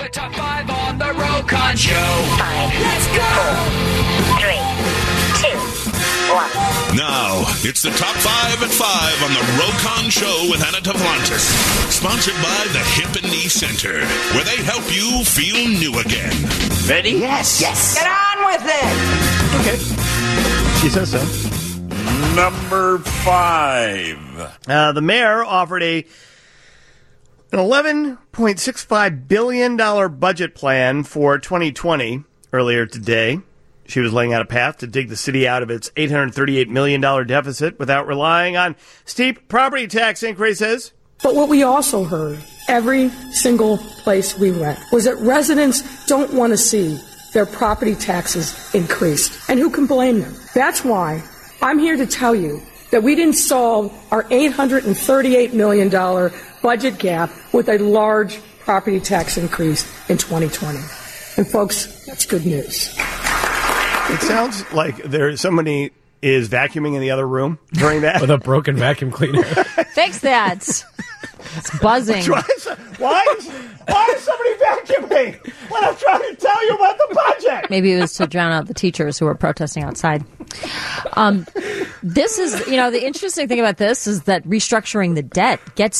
The top 5 on the Rokon Show. 5, Let's go. 4, 3, 2, 1. Now, it's the top 5 at 5 on the Rokon Show with Anna Tavlantis. Sponsored by the Hip and Knee Center, where they help you feel new again. Ready? Yes. Get on with it. Okay. She says so. Number 5. The mayor offered an $11.65 billion budget plan for 2020 earlier today. She was laying out a path to dig the city out of its $838 million deficit without relying on steep property tax increases. But what we also heard every single place we went was that residents don't want to see their property taxes increased. And who can blame them? That's why I'm here to tell you that we didn't solve our $838 million budget gap with a large property tax increase in 2020. And folks, that's good news. It sounds like somebody is vacuuming in the other room during that. With a broken vacuum cleaner. Fix that. It's buzzing. Why is somebody vacuuming when I'm trying to tell you about the budget? Maybe it was to drown out the teachers who were protesting outside. This is, the interesting thing about this is that restructuring the debt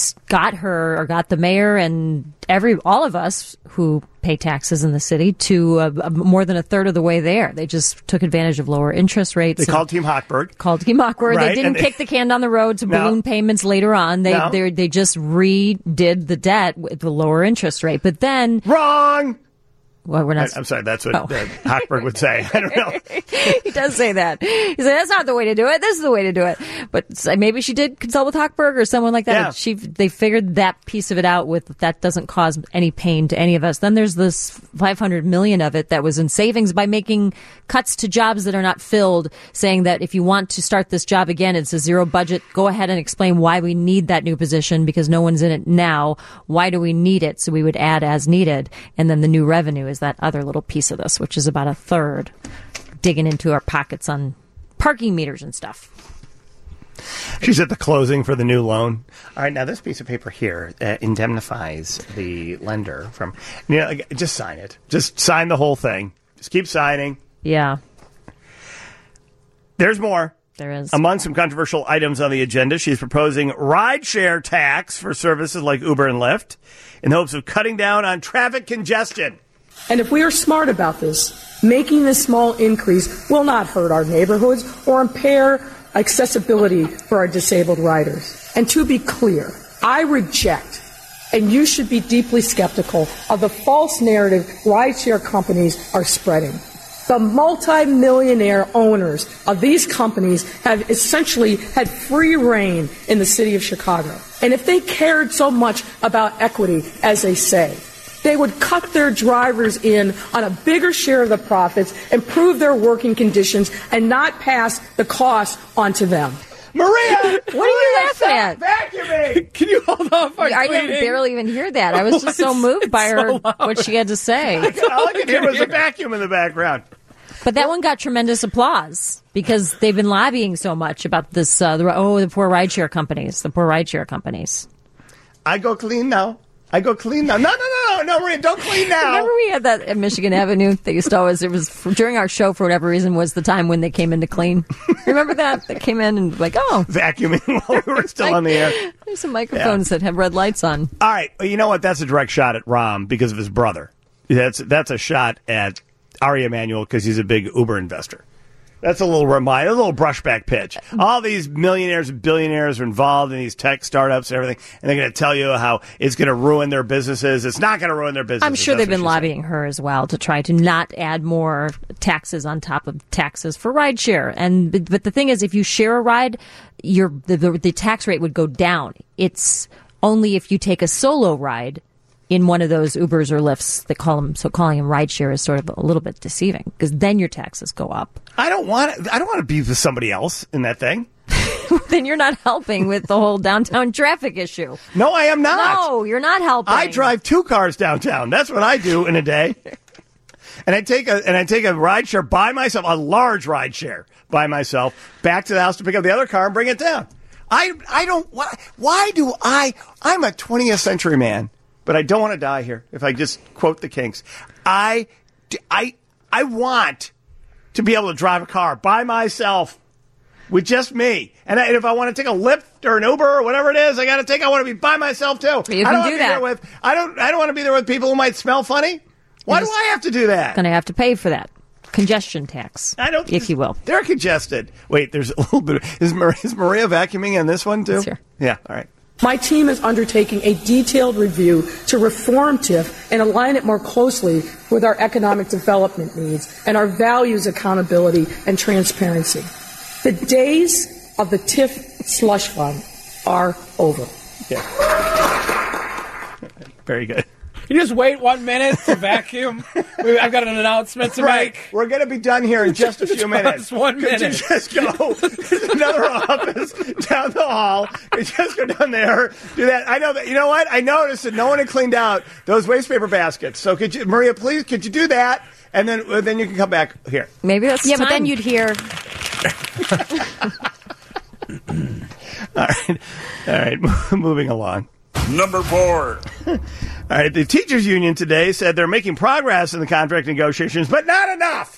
got the mayor and all of us who pay taxes in the city to more than a third of the way there. They just took advantage of lower interest rates. They called Team Hochberg. Right, they didn't kick the can down the road to balloon payments later on. They just redid the debt with the lower interest rate. But then... Wrong! Well, we're not. I'm sorry, that's what Hochberg would say. I don't know. He does say that. He said, that's not the way to do it. This is the way to do it. But maybe she did consult with Hochberg or someone like that. Yeah. They figured that piece of it out that doesn't cause any pain to any of us. Then there's this $500 million of it that was in savings by making cuts to jobs that are not filled, saying that if you want to start this job again, it's a zero budget. Go ahead and explain why we need that new position because no one's in it now. Why do we need it? So we would add as needed. And then the new revenue is that other little piece of this, which is about a third, digging into our pockets on parking meters and stuff. She's at the closing for the new loan. All right, now this piece of paper here indemnifies the lender from, just sign it. Just sign the whole thing. Just keep signing. Yeah. There's more. There is. Among some controversial items on the agenda, she's proposing rideshare tax for services like Uber and Lyft in the hopes of cutting down on traffic congestion. And if we are smart about this, making this small increase will not hurt our neighborhoods or impair accessibility for our disabled riders. And to be clear, I reject, and you should be deeply skeptical of the false narrative rideshare companies are spreading. The multi-millionaire owners of these companies have essentially had free reign in the city of Chicago. And if they cared so much about equity, as they say, they would cut their drivers in on a bigger share of the profits, improve their working conditions, and not pass the cost onto them. Maria! What are you laughing at? Vacuuming! Can you hold off on I didn't barely even hear that. I was just so moved by what she had to say. All I could hear was a vacuum in the background. But that one got tremendous applause because they've been lobbying so much about this, the poor rideshare companies. I go clean now. No, Maria, don't clean now. Remember we had that at Michigan Avenue? They used to always, during our show, for whatever reason, was the time when they came in to clean. Remember that? They came in and vacuuming while we were still on the air. There's some microphones that have red lights on. All right. Well, you know what? That's a direct shot at Rahm because of his brother. That's a shot at Ari Emanuel because he's a big Uber investor. That's a little brushback pitch. All these millionaires and billionaires are involved in these tech startups and everything, and they're going to tell you how it's going to ruin their businesses. It's not going to ruin their businesses. I'm sure they've been lobbying her as well to try to not add more taxes on top of taxes for rideshare. But the thing is, if you share a ride, the tax rate would go down. It's only if you take a solo ride in one of those Ubers or Lyfts that calling them rideshare is sort of a little bit deceiving because then your taxes go up. I don't want to be with somebody else in that thing. Then you're not helping with the whole downtown traffic issue. No, I am not. No, you're not helping. I drive 2 cars downtown. That's what I do in a day. And I take a rideshare by myself, a large rideshare by myself, back to the house to pick up the other car and bring it down. I'm a 20th century man. but I don't want to die here. If I just quote the Kinks, I want to be able to drive a car by myself with just me. And if I want to take a Lyft or an Uber or whatever it is, I want to be by myself too. You can do that. I don't want to be there with people who might smell funny. Why do I have to do that? Going to have to pay for that. Congestion tax, if you will. They're congested. Wait, there's a little bit. Is Maria vacuuming in this one too? Sure. Yeah. All right. My team is undertaking a detailed review to reform TIF and align it more closely with our economic development needs and our values, accountability, and transparency. The days of the TIF slush fund are over. Yeah. Very good. You just wait 1 minute to vacuum. I've got an announcement to make. We're going to be done here in just a few minutes. 1 minute. Could you just go? There's another office down the hall. Could you just go down there, do that? I know that. You know what? I noticed that no one had cleaned out those waste paper baskets. So could you, Maria, please, could you do that? And then you can come back here. Maybe that's but then you'd hear. All right. Moving along. Number 4. All right, the teachers union today said they're making progress in the contract negotiations, but not enough.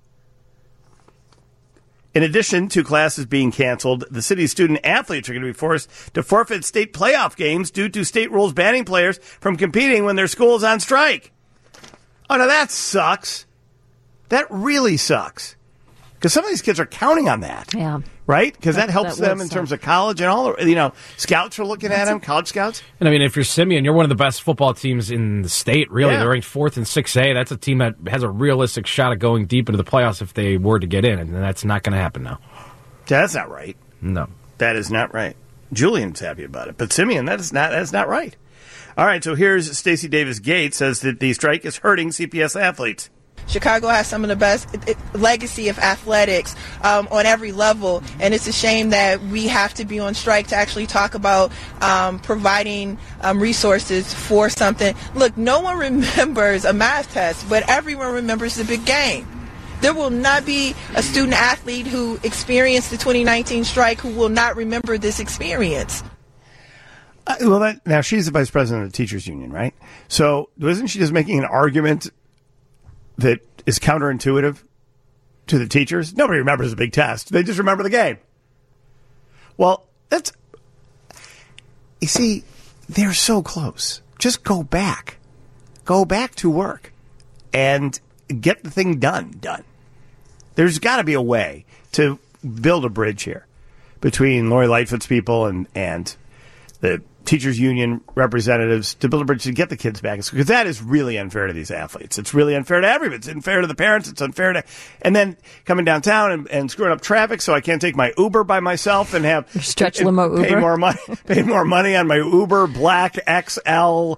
In addition to classes being canceled, the city's student athletes are going to be forced to forfeit state playoff games due to state rules banning players from competing when their school is on strike. Oh, no, that sucks. That really sucks. Because some of these kids are counting on that. Yeah. Right? Because that helps them in terms of college and all. Scouts are looking at them, college scouts. And I mean, if you're Simeon, you're one of the best football teams in the state, really. Yeah. They're ranked 4th in 6A. That's a team that has a realistic shot at going deep into the playoffs if they were to get in, and that's not going to happen now. That's not right. No. That is not right. Julian's happy about it. But Simeon, that's not right. All right, so here's Stacey Davis Gates says that the strike is hurting CPS athletes. Chicago has some of the best legacy of athletics on every level, and it's a shame that we have to be on strike to actually talk about providing resources for something. Look, no one remembers a math test, but everyone remembers the big game. There will not be a student athlete who experienced the 2019 strike who will not remember this experience. Now, she's the vice president of the teachers union, right? So isn't she just making an argument that is counterintuitive to the teachers? Nobody remembers the big test. They just remember the game. Well, you see, they're so close. Just go back. Go back to work and get the thing done. There's got to be a way to build a bridge here between Lori Lightfoot's people and the teachers union representatives to build a bridge to get the kids back in school, because that is really unfair to these athletes. It's really unfair to everybody. It's unfair to the parents. It's unfair to, and then coming downtown and screwing up traffic so I can't take my Uber by myself and have stretch limo Uber. Pay more money on my Uber Black XL,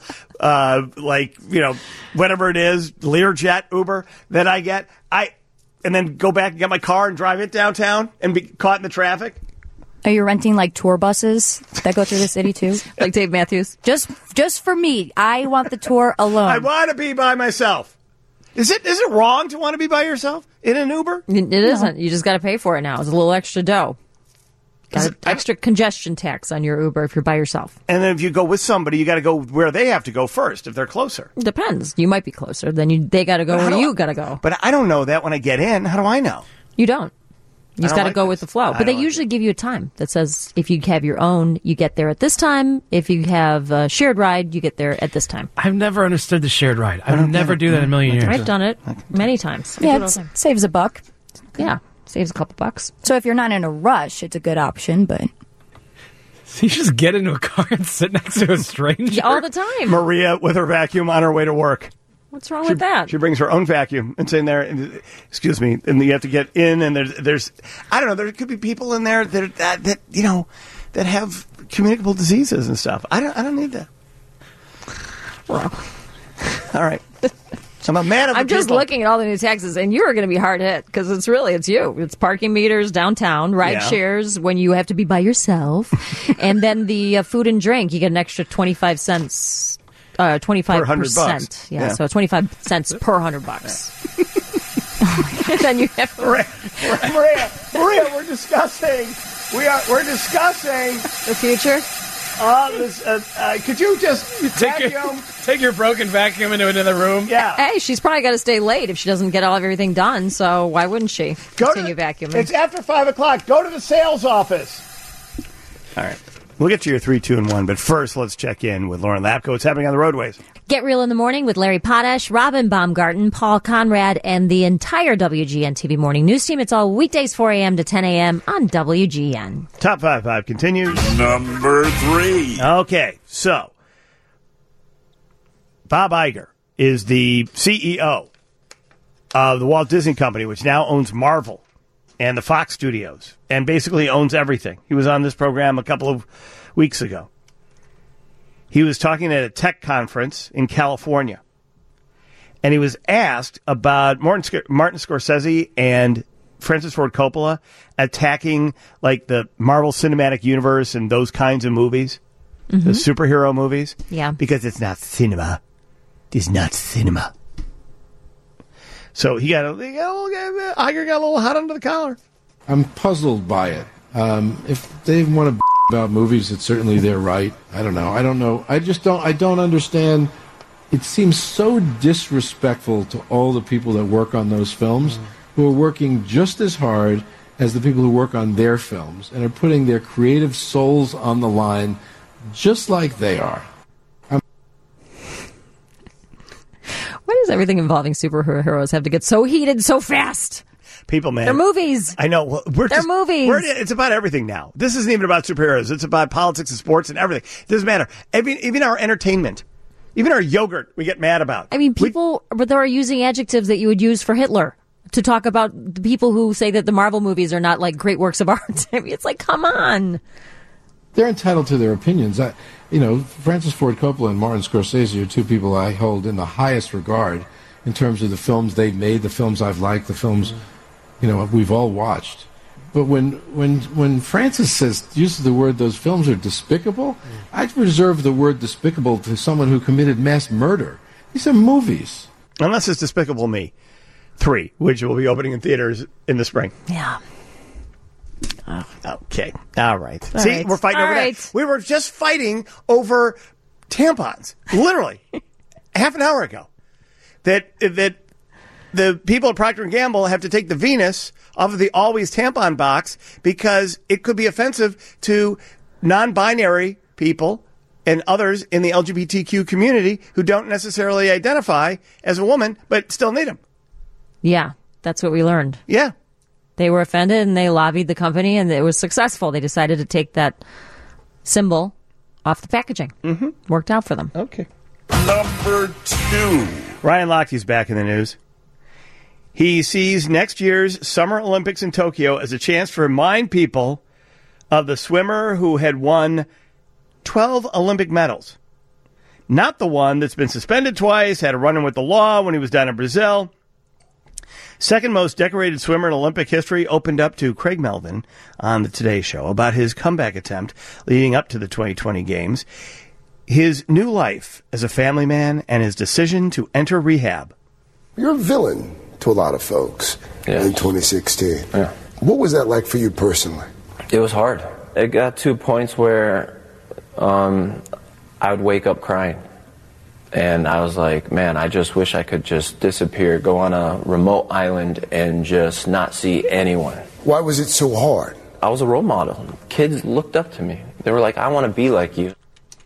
whatever it is, Learjet Uber that I get. And then go back and get my car and drive it downtown and be caught in the traffic. Are you renting like tour buses that go through the city too? Like Dave Matthews? Just for me. I want the tour alone. I want to be by myself. Is it wrong to want to be by yourself in an Uber? It isn't. You just got to pay for it now. It's a little extra dough. Got an extra congestion tax on your Uber if you're by yourself. And then if you go with somebody, you got to go where they have to go first if they're closer. Depends. You might be closer. Then they got to go where you got to go. But I don't know that when I get in. How do I know? You don't. You just got to go with the flow. But they usually give you a time that says if you have your own, you get there at this time. If you have a shared ride, you get there at this time. I've never understood the shared ride. I would never do that in a million years. I've done it many times. Yeah, it saves a buck. Yeah, saves a couple bucks. So if you're not in a rush, it's a good option, but... So you just get into a car and sit next to a stranger? All the time. Maria with her vacuum on her way to work. What's wrong with that? She brings her own vacuum and it's in there. And, excuse me. And you have to get in, and there's I don't know. There could be people in there that have communicable diseases and stuff. I don't need that. Well, all right. I'm a man of the I'm just people. looking at all the new taxes, and you're going to be hard hit because it's you. It's parking meters downtown, ride shares when you have to be by yourself, and then the food and drink. You get an extra 25 cents. 25%. Yeah, so 25 cents per $100. And then you have Maria, we're discussing. We're discussing the future. Could you just take your broken vacuum into another room? Yeah. Hey, she's probably got to stay late if she doesn't get all of everything done. So why wouldn't she continue vacuuming? It's after 5 o'clock. Go to the sales office. All right. We'll get to your 3, 2, and 1, but first let's check in with Lauren Lapko. What's happening on the roadways? Get Real in the Morning with Larry Potash, Robin Baumgarten, Paul Conrad, and the entire WGN TV Morning News Team. It's all weekdays 4 a.m. to 10 a.m. on WGN. Top 5 continues. Number 3. Okay, so Bob Iger is the CEO of the Walt Disney Company, which now owns Marvel and the Fox Studios, and basically owns everything. He was on this program a couple of weeks ago. He was talking at a tech conference in California, and he was asked about Martin Scorsese and Francis Ford Coppola attacking like the Marvel Cinematic Universe and those kinds of movies, the superhero movies. Yeah. Because it's not cinema. It's not cinema. So Iger got a little hot under the collar. I'm puzzled by it. If they want to about movies, it's certainly their right. I don't know. I don't understand. It seems so disrespectful to all the people that work on those films who are working just as hard as the people who work on their films and are putting their creative souls on the line just like they are. Why does everything involving superheroes have to get so heated so fast? People, man. They're movies. I know. They're movies. It's about everything now. This isn't even about superheroes. It's about politics and sports and everything. It doesn't matter. Even our entertainment. Even our yogurt we get mad about. I mean, people are using adjectives that you would use for Hitler to talk about the people who say that the Marvel movies are not like great works of art. I mean, it's like, come on. They're entitled to their opinions. Francis Ford Coppola and Martin Scorsese are two people I hold in the highest regard in terms of the films they've made, the films I've liked, the films, we've all watched. But when Francis uses the word, those films are despicable, I'd reserve the word despicable to someone who committed mass murder. These are movies. Unless it's Despicable Me 3, which will be opening in theaters in the spring. Yeah. Oh. Okay. All right. All See, right. We're fighting All over right. that. We were just fighting over tampons. Literally. half an hour ago. That the people at Procter & Gamble have to take the Venus off of the Always tampon box because it could be offensive to non-binary people and others in the LGBTQ community who don't necessarily identify as a woman but still need them. Yeah, that's what we learned. Yeah. They were offended and they lobbied the company and it was successful. They decided to take that symbol off the packaging. Mm-hmm. Worked out for them. Okay. Number 2. Ryan Lochte's back in the news. He sees next year's Summer Olympics in Tokyo as a chance to remind people of the swimmer who had won 12 Olympic medals. Not the one that's been suspended twice, had a run-in with the law when he was down in Brazil. Second most decorated swimmer in Olympic history opened up to Craig Melvin on the Today Show about his comeback attempt leading up to the 2020 Games, his new life as a family man, and his decision to enter rehab. You're a villain to a lot of folks in 2016. Yeah. What was that like for you personally? It was hard. It got to points where I would wake up crying. And I was like, man, I just wish I could just disappear, go on a remote island and just not see anyone. Why was it so hard? I was a role model. Kids looked up to me. They were like, I want to be like you.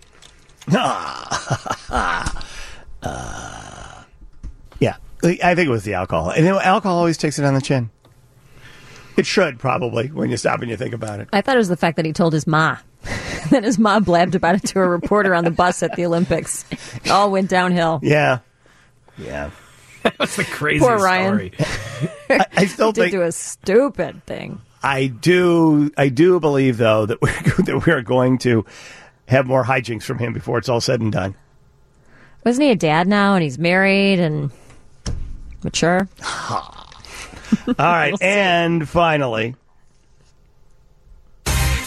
Yeah, I think it was the alcohol. And alcohol always takes it on the chin. It should, probably, when you stop and you think about it. I thought it was the fact that he told his ma. Then his mom blabbed about it to a reporter on the bus at the Olympics. It all went downhill. Yeah. Yeah. That's the craziest Poor Ryan. story. I still He think did do a stupid thing. I do believe, though, that we're going to have more hijinks from him before it's all said and done. Wasn't he a dad now and he's married and mature? All right, and finally,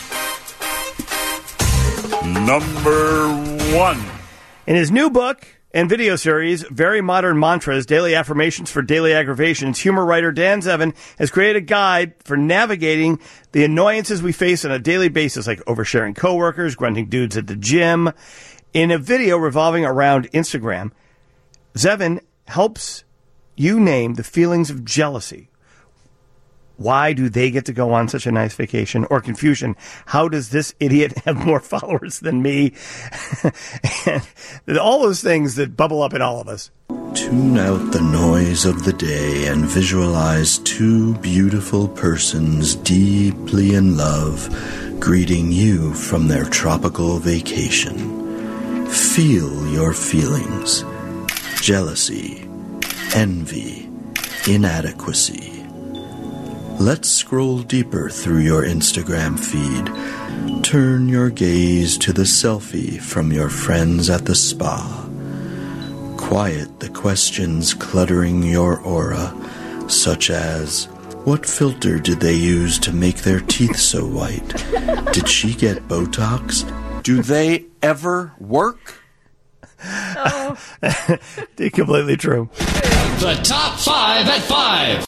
number 1. in his new book, and video series, Very Modern Mantras, Daily Affirmations for Daily Aggravations, humor writer Dan Zevin has created a guide for navigating the annoyances we face on a daily basis, like oversharing coworkers, grunting dudes at the gym. In a video revolving around Instagram, Zevin helps you name the feelings of jealousy. Why do they get to go on such a nice vacation? Or confusion. How does this idiot have more followers than me? And all those things that bubble up in all of us. Tune out the noise of the day and visualize two beautiful persons deeply in love greeting you from their tropical vacation. Feel your feelings. Jealousy, envy, inadequacy. Let's scroll deeper through your Instagram feed. Turn your gaze to the selfie from your friends at the spa. Quiet the questions cluttering your aura, such as, what filter did they use to make their teeth so white? Did she get Botox? Do they ever work? Completely true. The top 5 at 5.